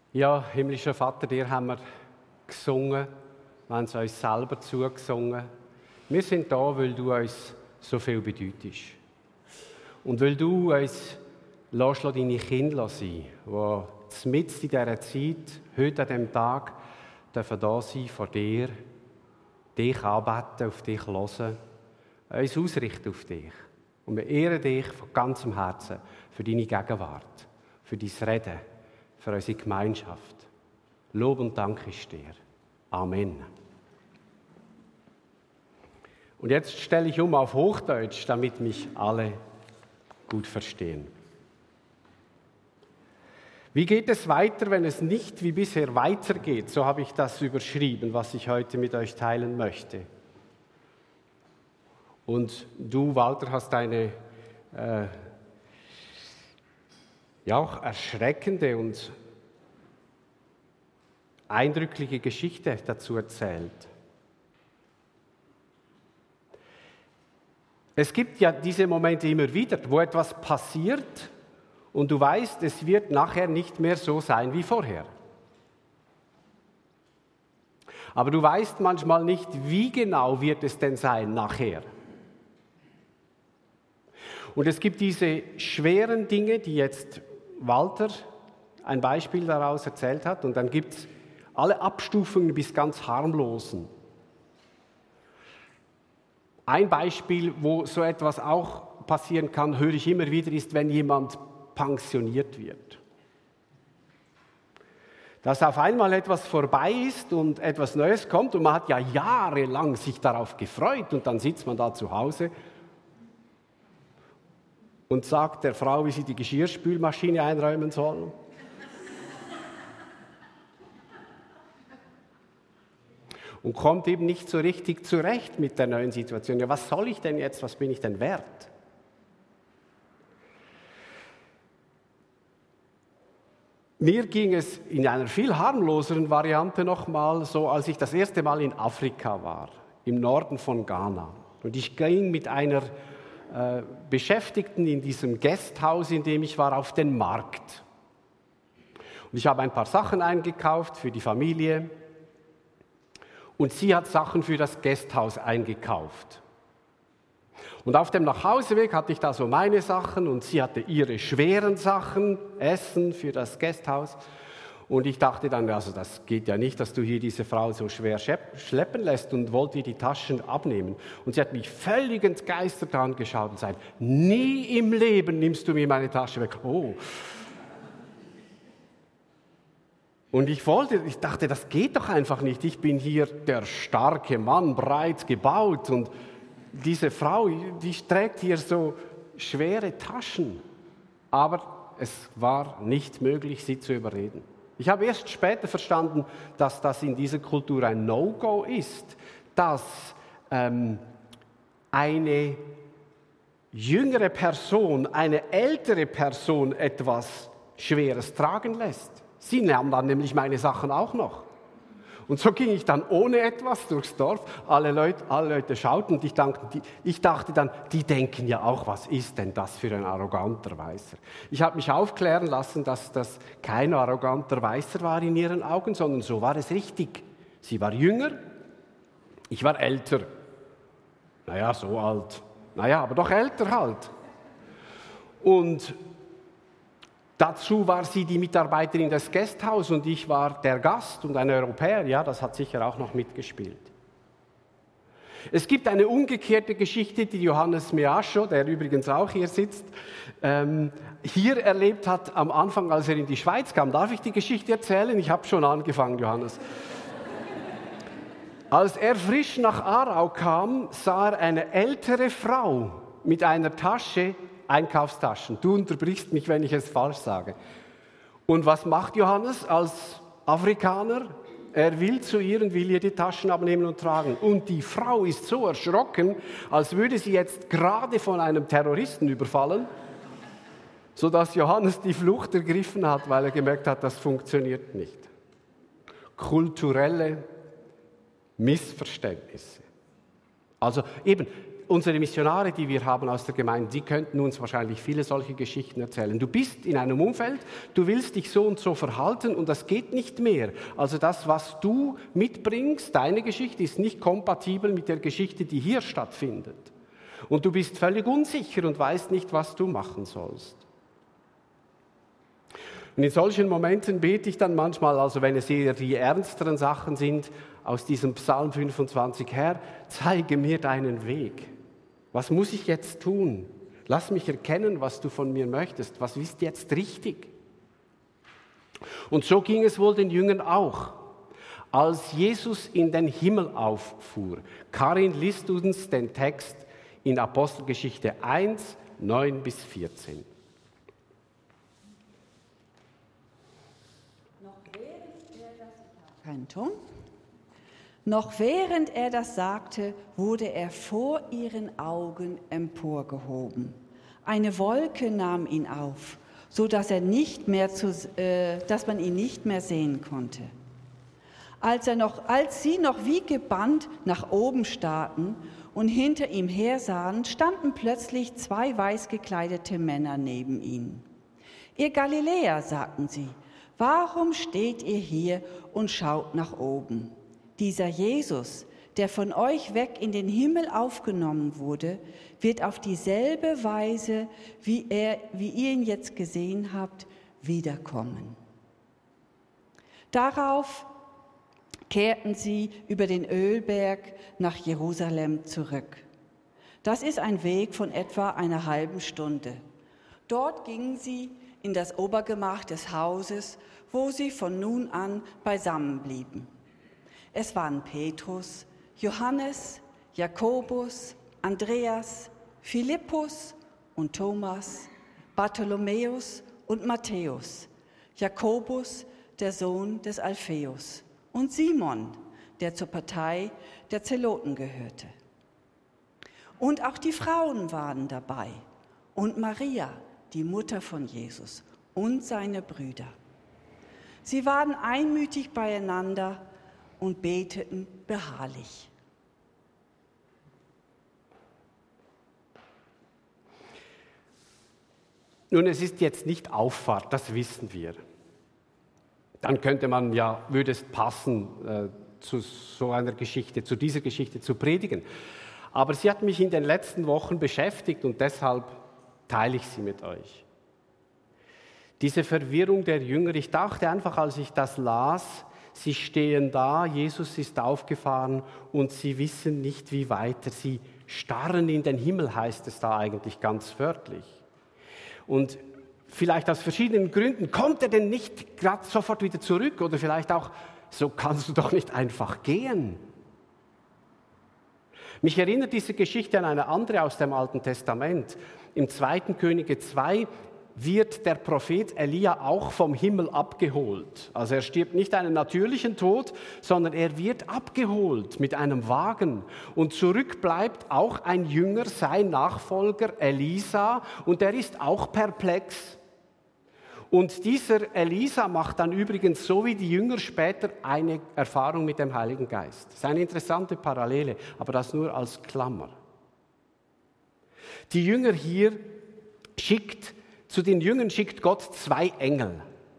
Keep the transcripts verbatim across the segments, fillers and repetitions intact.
Ja, himmlischer Vater, dir haben wir gesungen, wir haben es uns selber zugesungen. Wir sind da, weil du uns so viel bedeutest. Und weil du uns lässt, deine Kinder sein, die mitten in dieser Zeit, heute an diesem Tag, dürfen da sein vor dir, dich anbeten, auf dich hören, uns ausrichten auf dich. Und wir ehren dich von ganzem Herzen für deine Gegenwart, für dein Reden, für unsere Gemeinschaft. Lob und Dank ist dir. Amen. Und jetzt stelle ich um auf Hochdeutsch, damit mich alle gut verstehen. Wie geht es weiter, wenn es nicht wie bisher weitergeht? So habe ich das überschrieben, was ich heute mit euch teilen möchte. Und du, Walter, hast eine äh, ja auch erschreckende und eindrückliche Geschichte dazu erzählt. Es gibt ja diese Momente immer wieder, wo etwas passiert und du weißt, es wird nachher nicht mehr so sein wie vorher. Aber du weißt manchmal nicht, wie genau wird es denn sein nachher. Und es gibt diese schweren Dinge, die jetzt Walter ein Beispiel daraus erzählt hat, und dann gibt es alle Abstufungen bis ganz harmlosen. Ein Beispiel, wo so etwas auch passieren kann, höre ich immer wieder, ist, wenn jemand pensioniert wird. Dass auf einmal etwas vorbei ist und etwas Neues kommt und man hat ja jahrelang sich darauf gefreut und dann sitzt man da zu Hause und sagt der Frau, wie sie die Geschirrspülmaschine einräumen soll. Und kommt eben nicht so richtig zurecht mit der neuen Situation. Ja, was soll ich denn jetzt, was bin ich denn wert? Mir ging es in einer viel harmloseren Variante nochmal so, als ich das erste Mal in Afrika war, im Norden von Ghana. Und ich ging mit einer äh, Beschäftigten in diesem Gasthaus, in dem ich war, auf den Markt. Und ich habe ein paar Sachen eingekauft für die Familie. Und sie hat Sachen für das Gasthaus eingekauft. Und auf dem Nachhauseweg hatte ich da so meine Sachen und sie hatte ihre schweren Sachen, Essen für das Gasthaus. Und ich dachte dann, also das geht ja nicht, dass du hier diese Frau so schwer schleppen lässt, und wollte ihr die Taschen abnehmen. Und sie hat mich völlig entgeistert angeschaut und gesagt, nie im Leben nimmst du mir meine Tasche weg. Oh. Und ich wollte, ich dachte, das geht doch einfach nicht. Ich bin hier der starke Mann, breit gebaut, und diese Frau, die trägt hier so schwere Taschen. Aber es war nicht möglich, sie zu überreden. Ich habe erst später verstanden, dass das in dieser Kultur ein No-Go ist, dass ähm, eine jüngere Person, eine ältere Person etwas Schweres tragen lässt. Sie nahm dann nämlich meine Sachen auch noch. Und so ging ich dann ohne etwas durchs Dorf. Alle Leute, alle Leute schauten und ich dachte, die, ich dachte dann, die denken ja auch, was ist denn das für ein arroganter Weißer? Ich habe mich aufklären lassen, dass das kein arroganter Weißer war in ihren Augen, sondern so war es richtig. Sie war jünger, ich war älter. Naja, so alt. Naja, aber doch älter halt. Und dazu war sie die Mitarbeiterin des Gasthauses und ich war der Gast und ein Europäer. Ja, das hat sicher auch noch mitgespielt. Es gibt eine umgekehrte Geschichte, die Johannes Meascho, der übrigens auch hier sitzt, ähm, hier erlebt hat am Anfang, als er in die Schweiz kam. Darf ich die Geschichte erzählen? Ich habe schon angefangen, Johannes. Als er frisch nach Aarau kam, sah er eine ältere Frau mit einer Tasche, Einkaufstaschen. Du unterbrichst mich, wenn ich es falsch sage. Und was macht Johannes als Afrikaner? Er will zu ihr und will ihr die Taschen abnehmen und tragen. Und die Frau ist so erschrocken, als würde sie jetzt gerade von einem Terroristen überfallen, sodass Johannes die Flucht ergriffen hat, weil er gemerkt hat, das funktioniert nicht. Kulturelle Missverständnisse. Also eben, unsere Missionare, die wir haben aus der Gemeinde, die könnten uns wahrscheinlich viele solche Geschichten erzählen. Du bist in einem Umfeld, du willst dich so und so verhalten und das geht nicht mehr. Also das, was du mitbringst, deine Geschichte, ist nicht kompatibel mit der Geschichte, die hier stattfindet. Und du bist völlig unsicher und weißt nicht, was du machen sollst. Und in solchen Momenten bete ich dann manchmal, also wenn es eher die ernsteren Sachen sind, aus diesem Psalm fünfundzwanzig, Herr, zeige mir deinen Weg. Was muss ich jetzt tun? Lass mich erkennen, was du von mir möchtest. Was ist jetzt richtig? Und so ging es wohl den Jüngern auch. Als Jesus in den Himmel auffuhr, Karin liest uns den Text in Apostelgeschichte eins, neun bis vierzehn. Kein Ton. Noch während er das sagte, wurde er vor ihren Augen emporgehoben. Eine Wolke nahm ihn auf, so dass er nicht mehr zu, äh, dass man ihn nicht mehr sehen konnte. Als, er noch, als sie noch wie gebannt nach oben starrten und hinter ihm her sahen, standen plötzlich zwei weiß gekleidete Männer neben ihnen. Ihr Galiläer, sagten sie, warum steht ihr hier und schaut nach oben? Dieser Jesus, der von euch weg in den Himmel aufgenommen wurde, wird auf dieselbe Weise, wie, er, wie ihr ihn jetzt gesehen habt, wiederkommen. Darauf kehrten sie über den Ölberg nach Jerusalem zurück. Das ist ein Weg von etwa einer halben Stunde. Dort gingen sie in das Obergemach des Hauses, wo sie von nun an beisammen blieben. Es waren Petrus, Johannes, Jakobus, Andreas, Philippus und Thomas, Bartholomäus und Matthäus, Jakobus, der Sohn des Alpheus, und Simon, der zur Partei der Zeloten gehörte. Und auch die Frauen waren dabei und Maria, die Mutter von Jesus, und seine Brüder. Sie waren einmütig beieinander und beteten beharrlich. Nun, es ist jetzt nicht Auffahrt, das wissen wir. Dann könnte man ja, würde es passen, äh, zu so einer Geschichte, zu dieser Geschichte zu predigen. Aber sie hat mich in den letzten Wochen beschäftigt und deshalb teile ich sie mit euch. Diese Verwirrung der Jünger, ich dachte einfach, als ich das las, sie stehen da, Jesus ist aufgefahren und sie wissen nicht, wie weiter. Sie starren in den Himmel, heißt es da eigentlich ganz wörtlich. Und vielleicht aus verschiedenen Gründen, kommt er denn nicht gerade sofort wieder zurück? Oder vielleicht auch, so kannst du doch nicht einfach gehen. Mich erinnert diese Geschichte an eine andere aus dem Alten Testament. Im zweiten Könige zwei wird der Prophet Elia auch vom Himmel abgeholt. Also er stirbt nicht einen natürlichen Tod, sondern er wird abgeholt mit einem Wagen. Und zurück bleibt auch ein Jünger, sein Nachfolger Elisa, und der ist auch perplex. Und dieser Elisa macht dann übrigens, so wie die Jünger später, eine Erfahrung mit dem Heiligen Geist. Das ist eine interessante Parallele, aber das nur als Klammer. Die Jünger hier schickt Zu den Jüngern schickt Gott zwei Engel.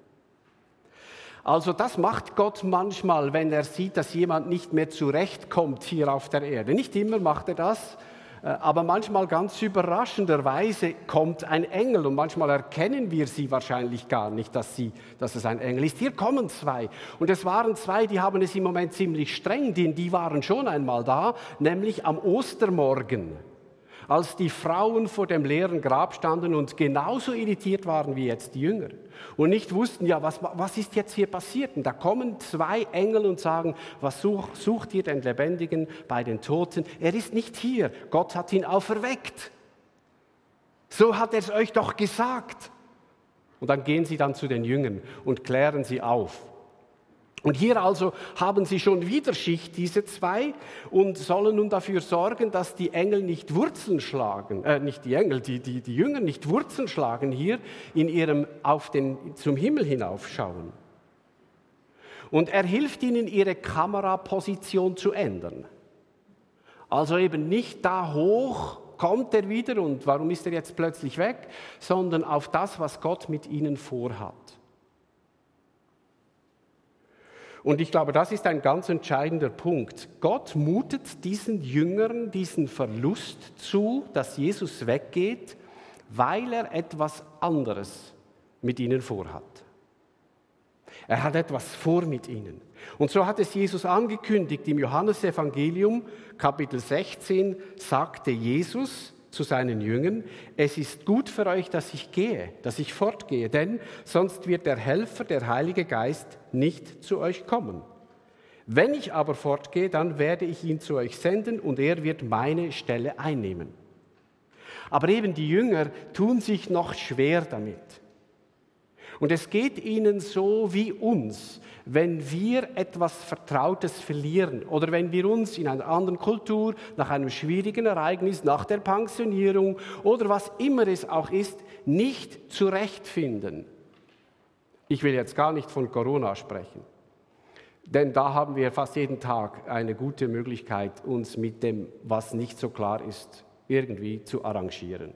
Also das macht Gott manchmal, wenn er sieht, dass jemand nicht mehr zurechtkommt hier auf der Erde. Nicht immer macht er das, aber manchmal ganz überraschenderweise kommt ein Engel und manchmal erkennen wir sie wahrscheinlich gar nicht, dass, sie, dass es ein Engel ist. Hier kommen zwei und es waren zwei, die haben es im Moment ziemlich streng, denn die waren schon einmal da, nämlich am Ostermorgen, als die Frauen vor dem leeren Grab standen und genauso irritiert waren wie jetzt die Jünger und nicht wussten, ja, was, was ist jetzt hier passiert? Und da kommen zwei Engel und sagen, was such, sucht ihr den Lebendigen bei den Toten? Er ist nicht hier, Gott hat ihn auferweckt. So hat er es euch doch gesagt. Und dann gehen sie dann zu den Jüngern und klären sie auf. Und hier also haben sie schon wieder Schicht, diese zwei, und sollen nun dafür sorgen, dass die Engel nicht Wurzeln schlagen, äh, nicht die Engel, die, die, die Jünger nicht Wurzeln schlagen hier in ihrem auf den, zum Himmel hinaufschauen. Und er hilft ihnen, ihre Kameraposition zu ändern. Also eben nicht da hoch kommt er wieder und warum ist er jetzt plötzlich weg, sondern auf das, was Gott mit ihnen vorhat. Und ich glaube, das ist ein ganz entscheidender Punkt. Gott mutet diesen Jüngern diesen Verlust zu, dass Jesus weggeht, weil er etwas anderes mit ihnen vorhat. Er hat etwas vor mit ihnen. Und so hat es Jesus angekündigt. Im Johannesevangelium, Kapitel sechzehn, sagte Jesus zu seinen Jüngern, es ist gut für euch, dass ich gehe, dass ich fortgehe, denn sonst wird der Helfer, der Heilige Geist, nicht zu euch kommen. Wenn ich aber fortgehe, dann werde ich ihn zu euch senden und er wird meine Stelle einnehmen. Aber eben die Jünger tun sich noch schwer damit. Und es geht ihnen so wie uns, wenn wir etwas Vertrautes verlieren oder wenn wir uns in einer anderen Kultur, nach einem schwierigen Ereignis, nach der Pensionierung oder was immer es auch ist, nicht zurechtfinden. Ich will jetzt gar nicht von Corona sprechen, denn da haben wir fast jeden Tag eine gute Möglichkeit, uns mit dem, was nicht so klar ist, irgendwie zu arrangieren.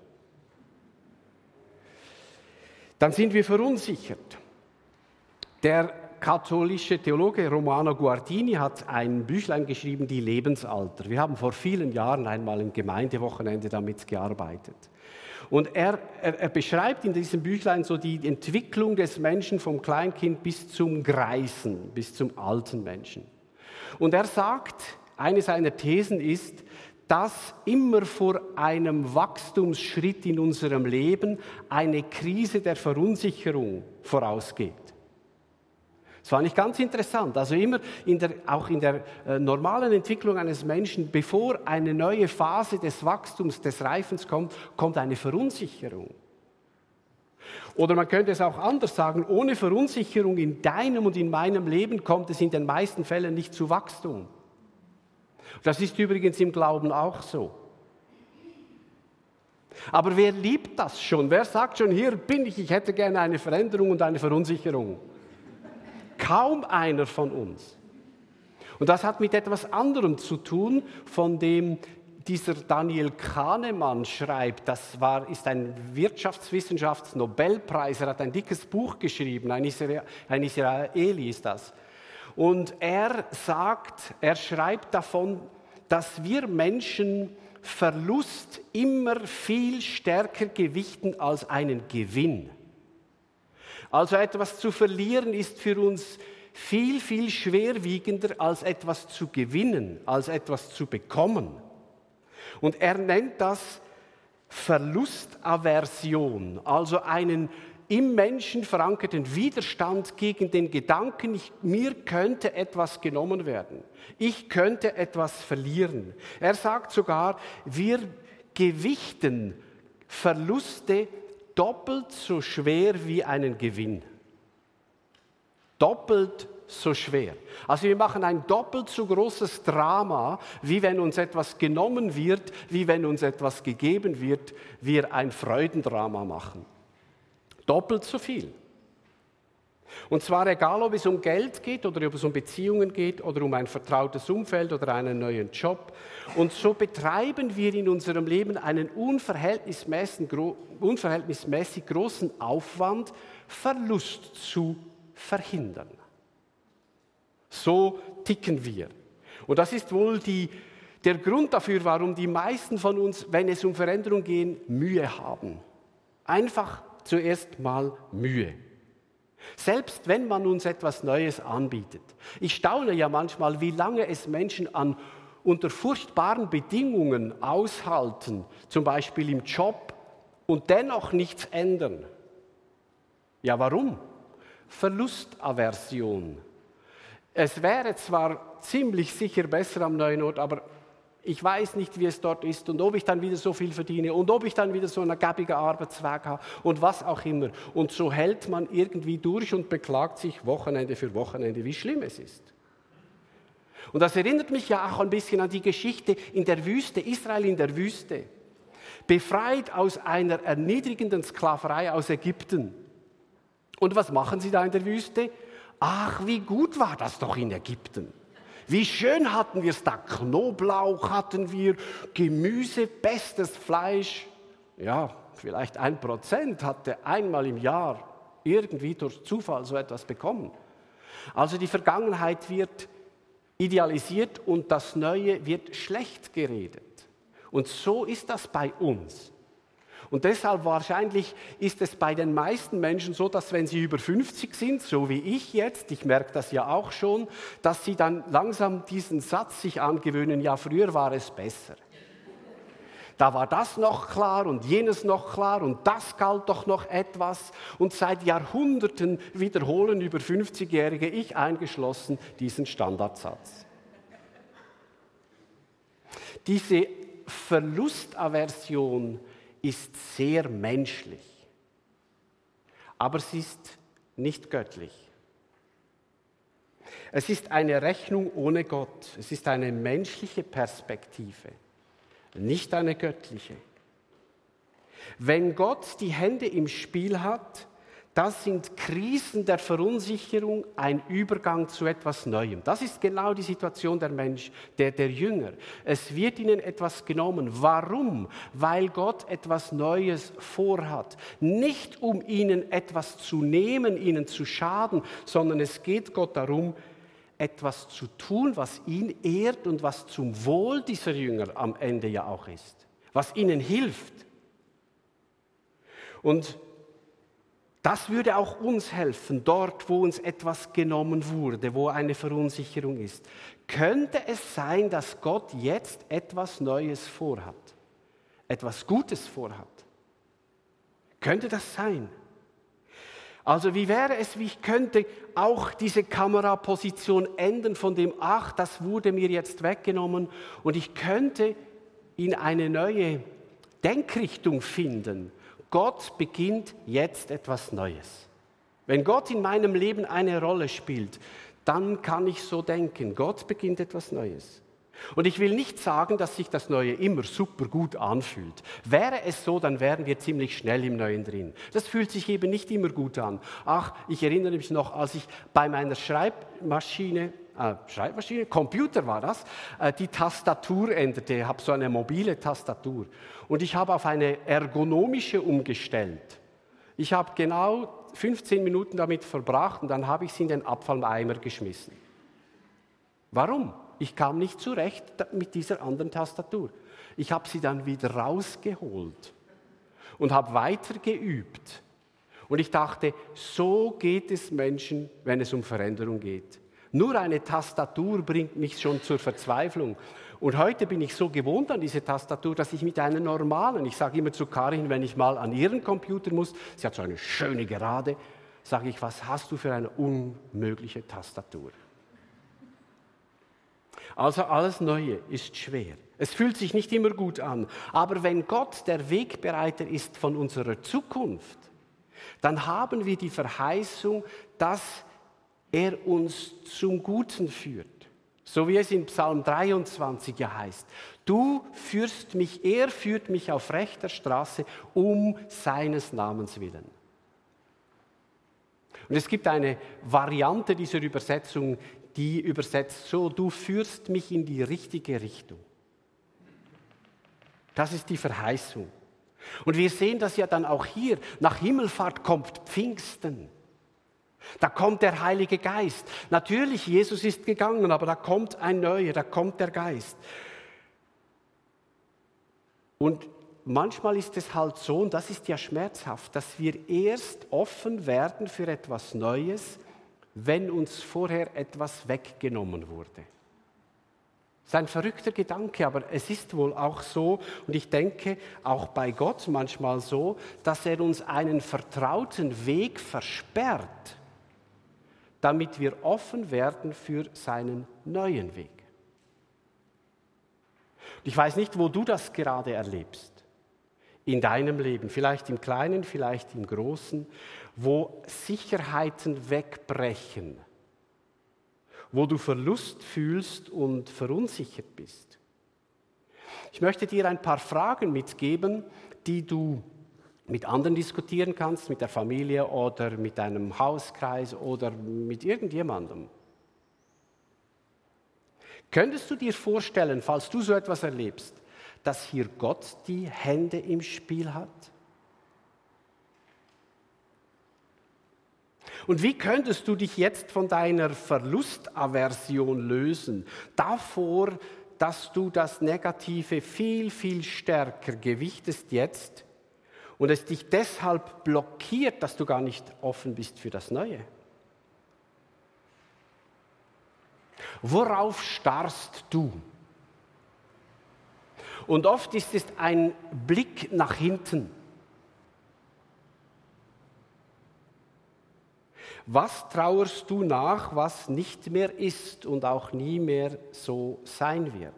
Dann sind wir verunsichert. Der katholische Theologe Romano Guardini hat ein Büchlein geschrieben, Die Lebensalter. Wir haben vor vielen Jahren einmal im Gemeindewochenende damit gearbeitet. Und er, er, er beschreibt in diesem Büchlein so die Entwicklung des Menschen vom Kleinkind bis zum Greisen, bis zum alten Menschen. Und er sagt, eine seiner Thesen ist, dass immer vor einem Wachstumsschritt in unserem Leben eine Krise der Verunsicherung vorausgeht. Das war nicht ganz interessant. Also immer, in der, auch in der äh, normalen Entwicklung eines Menschen, bevor eine neue Phase des Wachstums, des Reifens kommt, kommt eine Verunsicherung. Oder man könnte es auch anders sagen, ohne Verunsicherung in deinem und in meinem Leben kommt es in den meisten Fällen nicht zu Wachstum. Das ist übrigens im Glauben auch so. Aber wer liebt das schon? Wer sagt schon, hier bin ich, ich hätte gerne eine Veränderung und eine Verunsicherung? Kaum einer von uns. Und das hat mit etwas anderem zu tun, von dem dieser Daniel Kahnemann schreibt. Das war, ist ein Wirtschaftswissenschafts-Nobelpreis. Er hat ein dickes Buch geschrieben, ein, Isra- ein Israeli ist das. Und er sagt, er schreibt davon, dass wir Menschen Verlust immer viel stärker gewichten als einen Gewinn. Also etwas zu verlieren ist für uns viel, viel schwerwiegender als etwas zu gewinnen, als etwas zu bekommen. Und er nennt das Verlustaversion, also einen im Menschen verankerten Widerstand gegen den Gedanken, ich, mir könnte etwas genommen werden. Ich könnte etwas verlieren. Er sagt sogar, wir gewichten Verluste doppelt so schwer wie einen Gewinn. Doppelt so schwer. Also wir machen ein doppelt so großes Drama, wie wenn uns etwas genommen wird, wie wenn uns etwas gegeben wird, wir ein Freudendrama machen. Doppelt so viel. Und zwar egal, ob es um Geld geht oder ob es um Beziehungen geht oder um ein vertrautes Umfeld oder einen neuen Job. Und so betreiben wir in unserem Leben einen unverhältnismäßig, unverhältnismäßig großen Aufwand, Verlust zu verhindern. So ticken wir. Und das ist wohl die, der Grund dafür, warum die meisten von uns, wenn es um Veränderung geht, Mühe haben. Einfach zuerst mal Mühe. Selbst wenn man uns etwas Neues anbietet. Ich staune ja manchmal, wie lange es Menschen an, unter furchtbaren Bedingungen aushalten, zum Beispiel im Job, und dennoch nichts ändern. Ja, warum? Verlustaversion. Es wäre zwar ziemlich sicher besser am neuen Ort, aber ich weiß nicht, wie es dort ist und ob ich dann wieder so viel verdiene und ob ich dann wieder so einen gäbigen Arbeitsweg habe und was auch immer. Und so hält man irgendwie durch und beklagt sich Wochenende für Wochenende, wie schlimm es ist. Und das erinnert mich ja auch ein bisschen an die Geschichte in der Wüste, Israel in der Wüste. Befreit aus einer erniedrigenden Sklaverei aus Ägypten. Und was machen sie da in der Wüste? Ach, wie gut war das doch in Ägypten. Wie schön hatten wir es da, Knoblauch hatten wir, Gemüse, bestes Fleisch. Ja, vielleicht ein Prozent hatte einmal im Jahr irgendwie durch Zufall so etwas bekommen. Also die Vergangenheit wird idealisiert und das Neue wird schlecht geredet. Und so ist das bei uns. Und deshalb wahrscheinlich ist es bei den meisten Menschen so, dass wenn sie über fünfzig sind, so wie ich jetzt, ich merke das ja auch schon, dass sie dann langsam diesen Satz sich angewöhnen, ja, früher war es besser. Da war das noch klar und jenes noch klar und das galt doch noch etwas. Und seit Jahrhunderten wiederholen über fünfzigjährige, ich eingeschlossen, diesen Standardsatz. Diese Verlustaversion ist sehr menschlich, aber sie ist nicht göttlich. Es ist eine Rechnung ohne Gott. Es ist eine menschliche Perspektive, nicht eine göttliche. Wenn Gott die Hände im Spiel hat, das sind Krisen der Verunsicherung, ein Übergang zu etwas Neuem. Das ist genau die Situation der Mensch, der, der Jünger. Es wird ihnen etwas genommen. Warum? Weil Gott etwas Neues vorhat. Nicht um ihnen etwas zu nehmen, ihnen zu schaden, sondern es geht Gott darum, etwas zu tun, was ihn ehrt und was zum Wohl dieser Jünger am Ende ja auch ist. Was ihnen hilft. Und das würde auch uns helfen, dort, wo uns etwas genommen wurde, wo eine Verunsicherung ist. Könnte es sein, dass Gott jetzt etwas Neues vorhat, etwas Gutes vorhat? Könnte das sein? Also wie wäre es, wie ich könnte auch diese Kameraposition ändern von dem, ach, das wurde mir jetzt weggenommen und ich könnte in eine neue Denkrichtung finden. Gott beginnt jetzt etwas Neues. Wenn Gott in meinem Leben eine Rolle spielt, dann kann ich so denken, Gott beginnt etwas Neues. Und ich will nicht sagen, dass sich das Neue immer super gut anfühlt. Wäre es so, dann wären wir ziemlich schnell im Neuen drin. Das fühlt sich eben nicht immer gut an. Ach, ich erinnere mich noch, als ich bei meiner Schreibmaschine, äh, Schreibmaschine, Computer war das, äh, die Tastatur änderte. Ich habe so eine mobile Tastatur. Und ich habe auf eine ergonomische umgestellt. Ich habe genau fünfzehn Minuten damit verbracht und dann habe ich sie in den Abfalleimer geschmissen. Warum? Ich kam nicht zurecht mit dieser anderen Tastatur. Ich habe sie dann wieder rausgeholt und habe weiter geübt. Und ich dachte, so geht es Menschen, wenn es um Veränderung geht. Nur eine Tastatur bringt mich schon zur Verzweiflung. Und heute bin ich so gewohnt an diese Tastatur, dass ich mit einer normalen, ich sage immer zu Karin, wenn ich mal an ihren Computer muss, sie hat so eine schöne Gerade, sage ich, was hast du für eine unmögliche Tastatur? Also alles Neue ist schwer. Es fühlt sich nicht immer gut an. Aber wenn Gott der Wegbereiter ist von unserer Zukunft, dann haben wir die Verheißung, dass er uns zum Guten führt. So wie es in Psalm dreiundzwanzig ja heißt. Du führst mich, er führt mich auf rechter Straße um seines Namens willen. Und es gibt eine Variante dieser Übersetzung, die übersetzt so, du führst mich in die richtige Richtung. Das ist die Verheißung. Und wir sehen das ja dann auch hier. Nach Himmelfahrt kommt Pfingsten. Da kommt der Heilige Geist. Natürlich, Jesus ist gegangen, aber da kommt ein Neuer, da kommt der Geist. Und manchmal ist es halt so, und das ist ja schmerzhaft, dass wir erst offen werden für etwas Neues, wenn uns vorher etwas weggenommen wurde. Das ist ein verrückter Gedanke, aber es ist wohl auch so, und ich denke auch bei Gott manchmal so, dass er uns einen vertrauten Weg versperrt, damit wir offen werden für seinen neuen Weg. Ich weiß nicht, wo du das gerade erlebst. In deinem Leben, vielleicht im Kleinen, vielleicht im Großen, wo Sicherheiten wegbrechen, wo du Verlust fühlst und verunsichert bist. Ich möchte dir ein paar Fragen mitgeben, die du mit anderen diskutieren kannst, mit der Familie oder mit deinem Hauskreis oder mit irgendjemandem. Könntest du dir vorstellen, falls du so etwas erlebst, dass hier Gott die Hände im Spiel hat? Und wie könntest du dich jetzt von deiner Verlustaversion lösen? Davor, dass du das Negative viel, viel stärker gewichtest jetzt und es dich deshalb blockiert, dass du gar nicht offen bist für das Neue. Worauf starrst du? Und oft ist es ein Blick nach hinten. Was trauerst du nach, was nicht mehr ist und auch nie mehr so sein wird?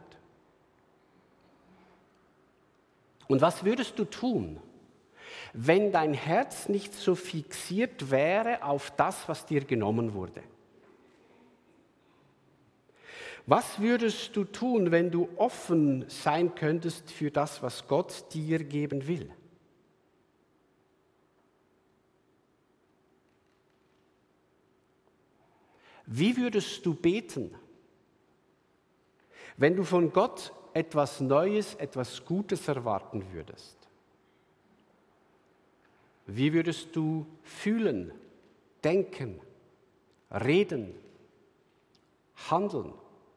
Und was würdest du tun, wenn dein Herz nicht so fixiert wäre auf das, was dir genommen wurde? Was würdest du tun, wenn du offen sein könntest für das, was Gott dir geben will? Wie würdest du beten, wenn du von Gott etwas Neues, etwas Gutes erwarten würdest? Wie würdest du fühlen, denken, reden, handeln?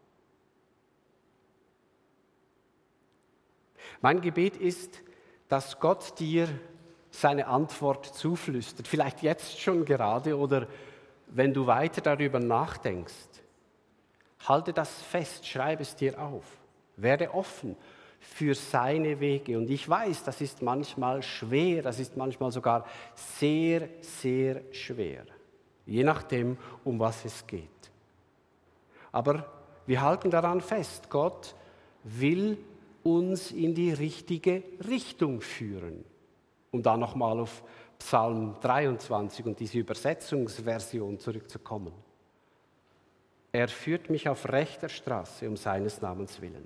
Mein Gebet ist, dass Gott dir seine Antwort zuflüstert, vielleicht jetzt schon gerade oder wenn du weiter darüber nachdenkst. Halte das fest, schreibe es dir auf, werde offen für seine Wege. Und ich weiß, das ist manchmal schwer, das ist manchmal sogar sehr, sehr schwer, je nachdem, um was es geht. Aber wir halten daran fest, Gott will uns in die richtige Richtung führen. Um da nochmal auf Psalm dreiundzwanzig und diese Übersetzungsversion zurückzukommen. Er führt mich auf rechter Straße um seines Namens willen.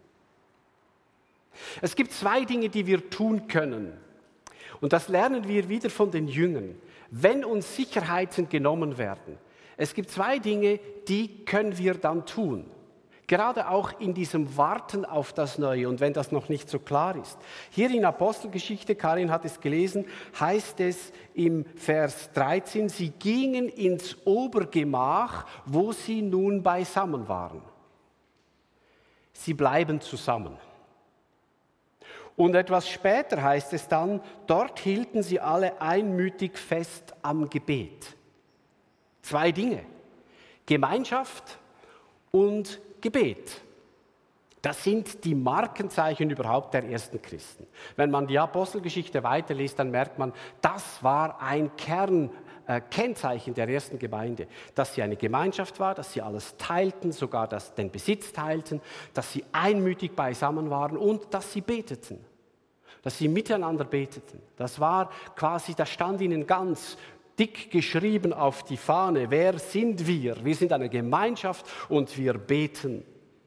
Es gibt zwei Dinge, die wir tun können. Und das lernen wir wieder von den Jüngern. Wenn uns Sicherheiten genommen werden, es gibt zwei Dinge, die können wir dann tun. Gerade auch in diesem Warten auf das Neue und wenn das noch nicht so klar ist. Hier in Apostelgeschichte, Karin hat es gelesen, heißt es im Vers dreizehn, sie gingen ins Obergemach, wo sie nun beisammen waren. Sie bleiben zusammen. Und etwas später heißt es dann, dort hielten sie alle einmütig fest am Gebet. Zwei Dinge, Gemeinschaft und Gebet. Das sind die Markenzeichen überhaupt der ersten Christen. Wenn man die Apostelgeschichte weiterliest, dann merkt man, das war ein Kern, äh, Kennzeichen der ersten Gemeinde, dass sie eine Gemeinschaft war, dass sie alles teilten, sogar das, den Besitz teilten, dass sie einmütig beisammen waren und dass sie beteten, dass sie miteinander beteten. Das war quasi, das stand ihnen ganz dick geschrieben auf die Fahne, wer sind wir? Wir sind eine Gemeinschaft und wir beten.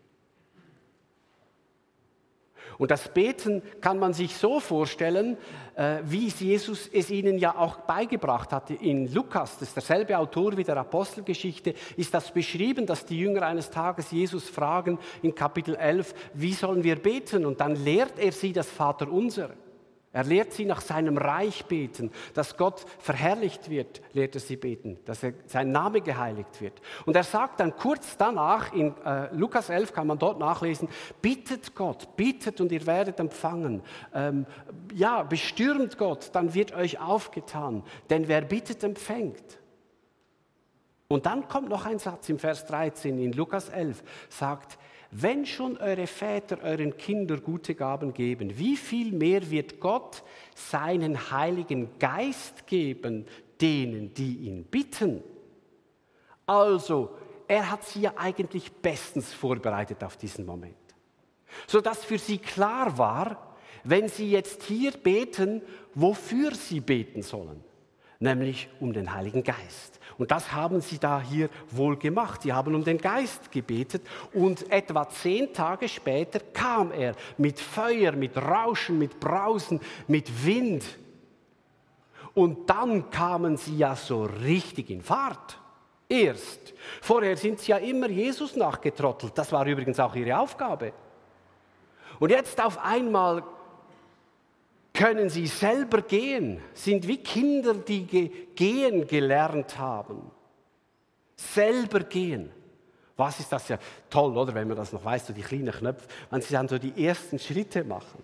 Und das Beten kann man sich so vorstellen, äh, wie Jesus es ihnen ja auch beigebracht hatte. In Lukas, das ist derselbe Autor wie der Apostelgeschichte, ist das beschrieben, dass die Jünger eines Tages Jesus fragen in Kapitel elf, wie sollen wir beten? Und dann lehrt er sie das Vaterunser. Er lehrt sie nach seinem Reich beten, dass Gott verherrlicht wird, lehrt er sie beten, dass er, sein Name geheiligt wird. Und er sagt dann kurz danach, in äh, Lukas elf kann man dort nachlesen, bittet Gott, bittet und ihr werdet empfangen. Ähm, ja, bestürmt Gott, dann wird euch aufgetan, denn wer bittet, empfängt. Und dann kommt noch ein Satz im Vers dreizehn in Lukas elf, sagt, wenn schon eure Väter euren Kindern gute Gaben geben, wie viel mehr wird Gott seinen Heiligen Geist geben, denen, die ihn bitten? Also, er hat sie ja eigentlich bestens vorbereitet auf diesen Moment. Sodass für sie klar war, wenn sie jetzt hier beten, wofür sie beten sollen. Nämlich um den Heiligen Geist. Und das haben sie da hier wohl gemacht. Sie haben um den Geist gebetet und etwa zehn Tage später kam er mit Feuer, mit Rauschen, mit Brausen, mit Wind. Und dann kamen sie ja so richtig in Fahrt. Erst. Vorher sind sie ja immer Jesus nachgetrottelt. Das war übrigens auch ihre Aufgabe. Und jetzt auf einmal können sie selber gehen, sind wie Kinder, die ge- gehen gelernt haben. Selber gehen. Was ist das ja toll, oder, wenn man das noch weiß, so die kleinen Knöpfe, wenn sie dann so die ersten Schritte machen.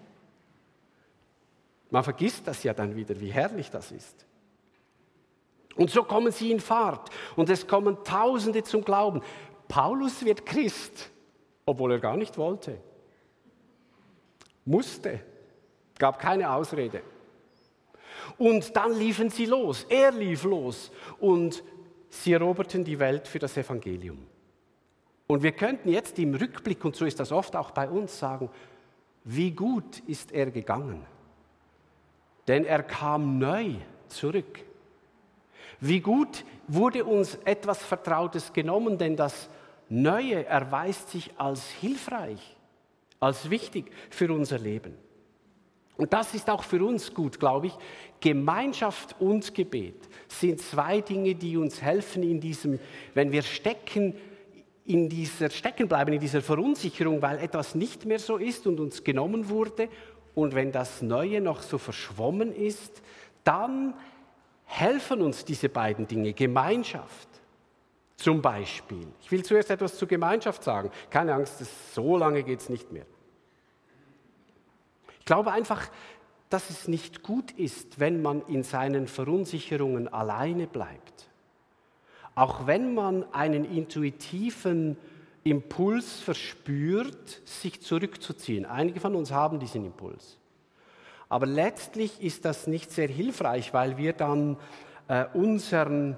Man vergisst das ja dann wieder, wie herrlich das ist. Und so kommen sie in Fahrt und es kommen Tausende zum Glauben. Paulus wird Christ, obwohl er gar nicht wollte. Musste, gab keine Ausrede. Und dann liefen sie los, er lief los und sie eroberten die Welt für das Evangelium. Und wir könnten jetzt im Rückblick, und so ist das oft auch bei uns, sagen, wie gut ist er gegangen. Denn er kam neu zurück. Wie gut wurde uns etwas Vertrautes genommen, denn das Neue erweist sich als hilfreich, als wichtig für unser Leben. Und das ist auch für uns gut, glaube ich. Gemeinschaft und Gebet sind zwei Dinge, die uns helfen in diesem, wenn wir stecken, in dieser stecken bleiben, in dieser Verunsicherung, weil etwas nicht mehr so ist und uns genommen wurde. Und wenn das Neue noch so verschwommen ist, dann helfen uns diese beiden Dinge. Gemeinschaft zum Beispiel. Ich will zuerst etwas zur Gemeinschaft sagen. Keine Angst, das, so lange geht es nicht mehr. Ich glaube einfach, dass es nicht gut ist, wenn man in seinen Verunsicherungen alleine bleibt. Auch wenn man einen intuitiven Impuls verspürt, sich zurückzuziehen. Einige von uns haben diesen Impuls. Aber letztlich ist das nicht sehr hilfreich, weil wir dann äh, unseren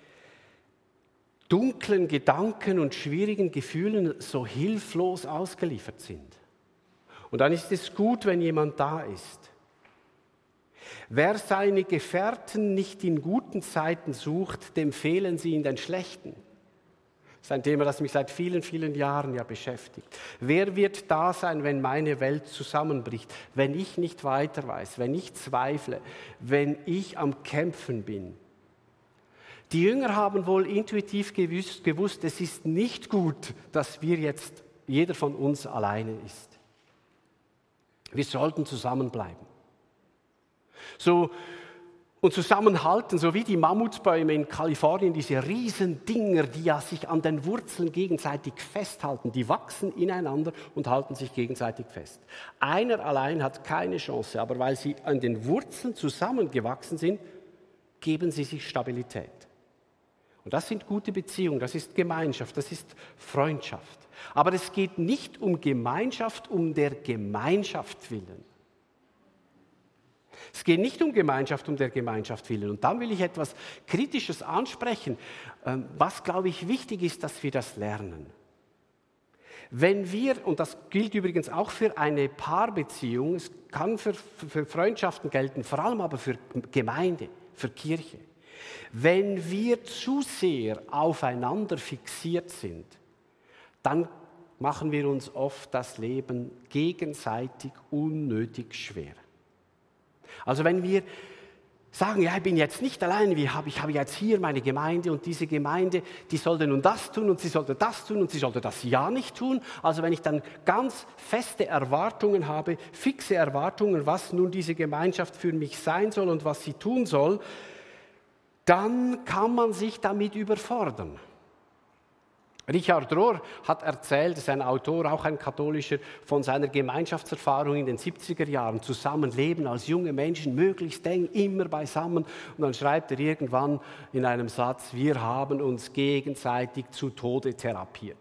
dunklen Gedanken und schwierigen Gefühlen so hilflos ausgeliefert sind. Und dann ist es gut, wenn jemand da ist. Wer seine Gefährten nicht in guten Zeiten sucht, dem fehlen sie in den schlechten. Das ist ein Thema, das mich seit vielen, vielen Jahren ja beschäftigt. Wer wird da sein, wenn meine Welt zusammenbricht, wenn ich nicht weiter weiß, wenn ich zweifle, wenn ich am Kämpfen bin? Die Jünger haben wohl intuitiv gewusst, gewusst, es ist nicht gut, dass wir jetzt, jeder von uns alleine ist. Wir sollten zusammenbleiben. So, und zusammenhalten, so wie die Mammutbäume in Kalifornien, diese riesen Dinger, die ja sich an den Wurzeln gegenseitig festhalten, die wachsen ineinander und halten sich gegenseitig fest. Einer allein hat keine Chance, aber weil sie an den Wurzeln zusammengewachsen sind, geben sie sich Stabilität. Und das sind gute Beziehungen, das ist Gemeinschaft, das ist Freundschaft. Aber es geht nicht um Gemeinschaft um der Gemeinschaft willen. Es geht nicht um Gemeinschaft um der Gemeinschaft willen. Und dann will ich etwas Kritisches ansprechen, was, glaube ich, wichtig ist, dass wir das lernen. Wenn wir, und das gilt übrigens auch für eine Paarbeziehung, es kann für, für Freundschaften gelten, vor allem aber für Gemeinde, für Kirche. Wenn wir zu sehr aufeinander fixiert sind, dann machen wir uns oft das Leben gegenseitig unnötig schwer. Also wenn wir sagen, ja, ich bin jetzt nicht alleine, ich habe, ich habe jetzt hier meine Gemeinde und diese Gemeinde, die sollte nun das tun und sie sollte das tun und sie sollte das ja nicht tun. Also wenn ich dann ganz feste Erwartungen habe, fixe Erwartungen, was nun diese Gemeinschaft für mich sein soll und was sie tun soll, dann kann man sich damit überfordern. Richard Rohr hat erzählt, das ist ein Autor, auch ein katholischer, von seiner Gemeinschaftserfahrung in den siebziger Jahren. Zusammenleben als junge Menschen, möglichst eng, immer beisammen. Und dann schreibt er irgendwann in einem Satz, wir haben uns gegenseitig zu Tode therapiert.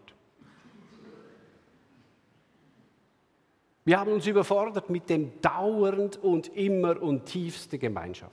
Wir haben uns überfordert mit dem dauernd und immer und tiefste Gemeinschaft.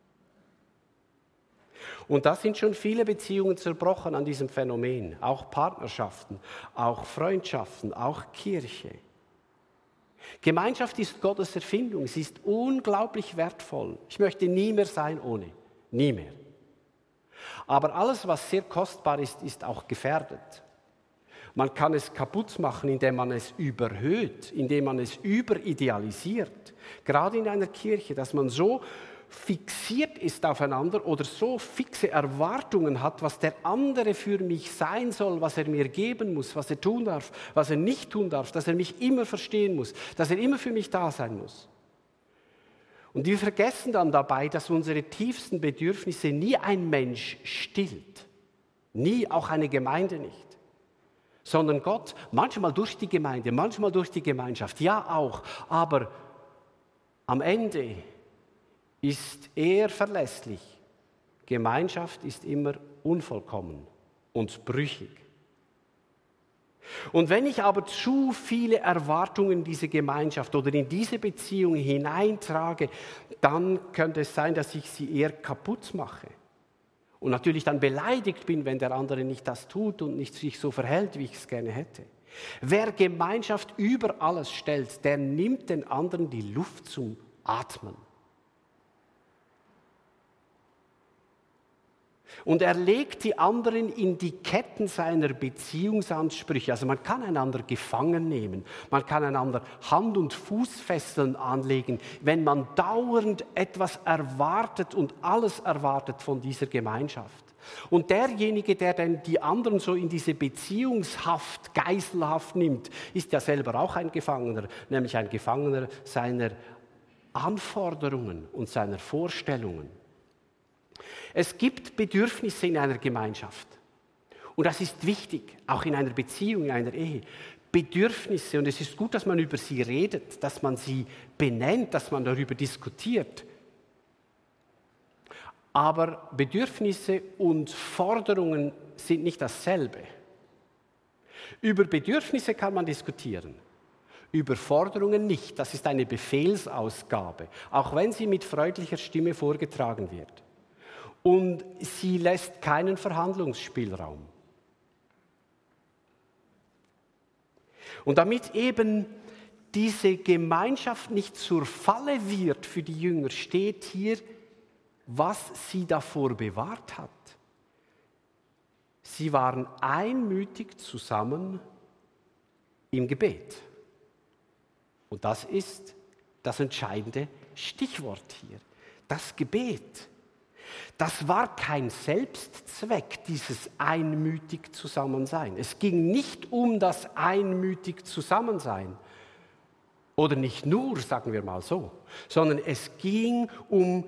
Und da sind schon viele Beziehungen zerbrochen an diesem Phänomen, auch Partnerschaften, auch Freundschaften, auch Kirche. Gemeinschaft ist Gottes Erfindung, sie ist unglaublich wertvoll. Ich möchte nie mehr sein ohne, nie mehr. Aber alles, was sehr kostbar ist, ist auch gefährdet. Man kann es kaputt machen, indem man es überhöht, indem man es überidealisiert. Gerade in einer Kirche, dass man so fixiert ist aufeinander oder so fixe Erwartungen hat, was der andere für mich sein soll, was er mir geben muss, was er tun darf, was er nicht tun darf, dass er mich immer verstehen muss, dass er immer für mich da sein muss. Und wir vergessen dann dabei, dass unsere tiefsten Bedürfnisse nie ein Mensch stillt, nie, auch eine Gemeinde nicht, sondern Gott, manchmal durch die Gemeinde, manchmal durch die Gemeinschaft, ja auch, aber am Ende ist er verlässlich. Gemeinschaft ist immer unvollkommen und brüchig. Und wenn ich aber zu viele Erwartungen in diese Gemeinschaft oder in diese Beziehung hineintrage, dann könnte es sein, dass ich sie eher kaputt mache. Und natürlich dann beleidigt bin, wenn der andere nicht das tut und nicht sich so verhält, wie ich es gerne hätte. Wer Gemeinschaft über alles stellt, der nimmt den anderen die Luft zum Atmen. Und er legt die anderen in die Ketten seiner Beziehungsansprüche. Also man kann einander gefangen nehmen, man kann einander Hand- und Fußfesseln anlegen, wenn man dauernd etwas erwartet und alles erwartet von dieser Gemeinschaft. Und derjenige, der dann die anderen so in diese Beziehungshaft, Geiselhaft nimmt, ist ja selber auch ein Gefangener, nämlich ein Gefangener seiner Anforderungen und seiner Vorstellungen. Es gibt Bedürfnisse in einer Gemeinschaft. Und das ist wichtig, auch in einer Beziehung, in einer Ehe. Bedürfnisse, und es ist gut, dass man über sie redet, dass man sie benennt, dass man darüber diskutiert. Aber Bedürfnisse und Forderungen sind nicht dasselbe. Über Bedürfnisse kann man diskutieren, über Forderungen nicht. Das ist eine Befehlsausgabe, auch wenn sie mit freundlicher Stimme vorgetragen wird. Und sie lässt keinen Verhandlungsspielraum. Und damit eben diese Gemeinschaft nicht zur Falle wird für die Jünger, steht hier, was sie davor bewahrt hat. Sie waren einmütig zusammen im Gebet. Und das ist das entscheidende Stichwort hier. Das Gebet. Das war kein Selbstzweck, dieses einmütig Zusammensein. Es ging nicht um das einmütig Zusammensein. Oder nicht nur, sagen wir mal so, sondern es ging um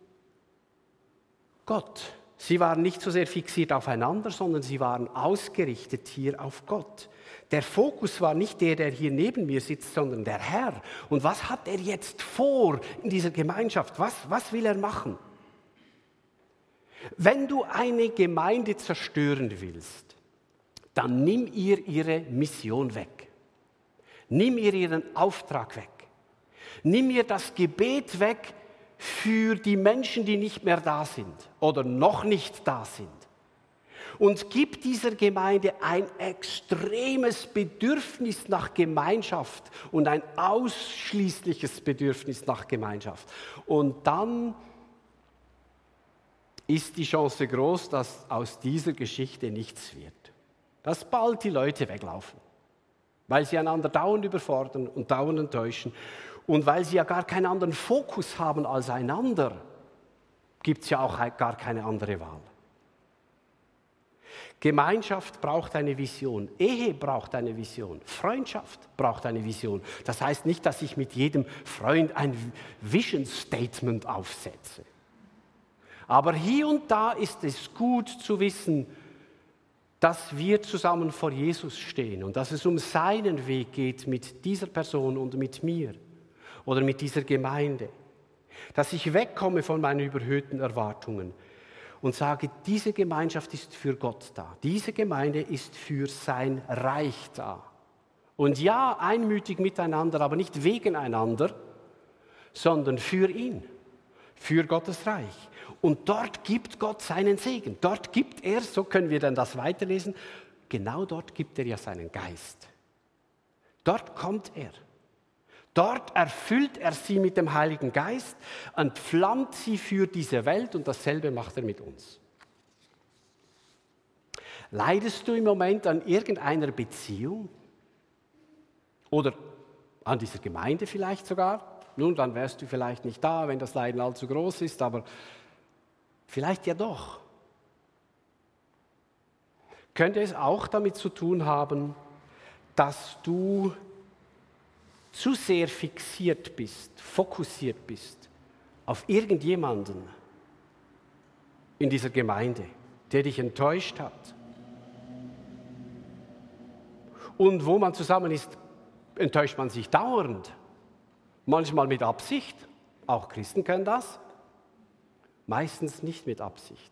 Gott. Sie waren nicht so sehr fixiert aufeinander, sondern sie waren ausgerichtet hier auf Gott. Der Fokus war nicht der, der hier neben mir sitzt, sondern der Herr. Und was hat er jetzt vor in dieser Gemeinschaft? Was, was will er machen? Wenn du eine Gemeinde zerstören willst, dann nimm ihr ihre Mission weg. Nimm ihr ihren Auftrag weg. Nimm ihr das Gebet weg für die Menschen, die nicht mehr da sind oder noch nicht da sind. Und gib dieser Gemeinde ein extremes Bedürfnis nach Gemeinschaft und ein ausschließliches Bedürfnis nach Gemeinschaft. Und dann ist die Chance groß, dass aus dieser Geschichte nichts wird. Dass bald die Leute weglaufen, weil sie einander dauernd überfordern und dauernd enttäuschen. Und weil sie ja gar keinen anderen Fokus haben als einander, gibt es ja auch gar keine andere Wahl. Gemeinschaft braucht eine Vision, Ehe braucht eine Vision, Freundschaft braucht eine Vision. Das heißt nicht, dass ich mit jedem Freund ein Vision Statement aufsetze. Aber hier und da ist es gut zu wissen, dass wir zusammen vor Jesus stehen und dass es um seinen Weg geht mit dieser Person und mit mir oder mit dieser Gemeinde. Dass ich wegkomme von meinen überhöhten Erwartungen und sage, diese Gemeinschaft ist für Gott da. Diese Gemeinde ist für sein Reich da. Und ja, einmütig miteinander, aber nicht wegen einander, sondern für ihn, für Gottes Reich. Und dort gibt Gott seinen Segen. Dort gibt er, so können wir dann das weiterlesen, genau dort gibt er ja seinen Geist. Dort kommt er. Dort erfüllt er sie mit dem Heiligen Geist, entflammt sie für diese Welt und dasselbe macht er mit uns. Leidest du im Moment an irgendeiner Beziehung? Oder an dieser Gemeinde vielleicht sogar? Nun, dann wärst du vielleicht nicht da, wenn das Leiden allzu groß ist, aber vielleicht ja doch. Könnte es auch damit zu tun haben, dass du zu sehr fixiert bist, fokussiert bist auf irgendjemanden in dieser Gemeinde, der dich enttäuscht hat? Und wo man zusammen ist, enttäuscht man sich dauernd. Manchmal mit Absicht, auch Christen können das, meistens nicht mit Absicht.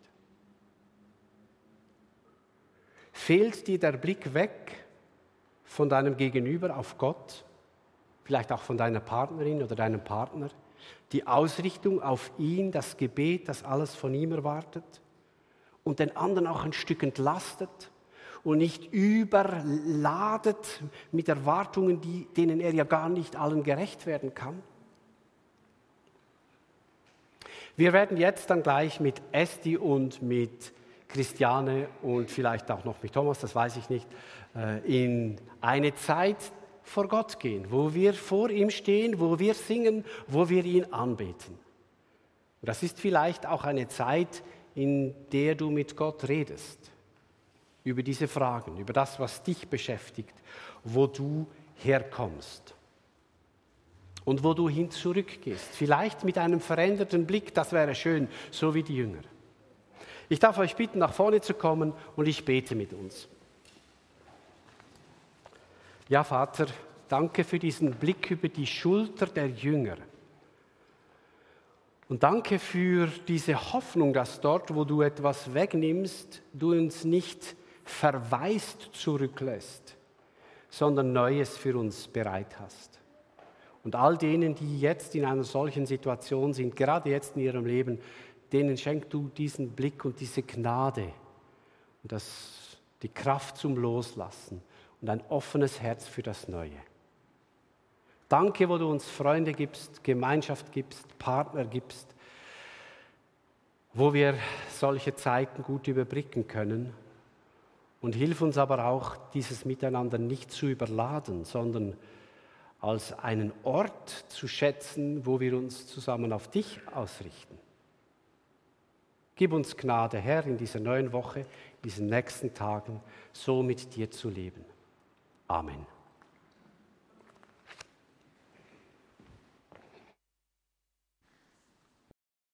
Fehlt dir der Blick weg von deinem Gegenüber auf Gott, vielleicht auch von deiner Partnerin oder deinem Partner, die Ausrichtung auf ihn, das Gebet, das alles von ihm erwartet und den anderen auch ein Stück entlastet und nicht überladet mit Erwartungen, die, denen er ja gar nicht allen gerecht werden kann? Wir werden jetzt dann gleich mit Esti und mit Christiane und vielleicht auch noch mit Thomas, das weiß ich nicht, in eine Zeit vor Gott gehen, wo wir vor ihm stehen, wo wir singen, wo wir ihn anbeten. Und das ist vielleicht auch eine Zeit, in der du mit Gott redest, über diese Fragen, über das, was dich beschäftigt, wo du herkommst und wo du hin zurückgehst. Vielleicht mit einem veränderten Blick, das wäre schön, so wie die Jünger. Ich darf euch bitten, nach vorne zu kommen und ich bete mit uns. Ja, Vater, danke für diesen Blick über die Schulter der Jünger. Und danke für diese Hoffnung, dass dort, wo du etwas wegnimmst, du uns nicht verwaist zurücklässt, sondern Neues für uns bereit hast. Und all denen, die jetzt in einer solchen Situation sind, gerade jetzt in ihrem Leben, denen schenkst du diesen Blick und diese Gnade und das, die Kraft zum Loslassen und ein offenes Herz für das Neue. Danke, wo du uns Freunde gibst, Gemeinschaft gibst, Partner gibst, wo wir solche Zeiten gut überbrücken können. Und hilf uns aber auch, dieses Miteinander nicht zu überladen, sondern als einen Ort zu schätzen, wo wir uns zusammen auf dich ausrichten. Gib uns Gnade, Herr, in dieser neuen Woche, in diesen nächsten Tagen, so mit dir zu leben. Amen.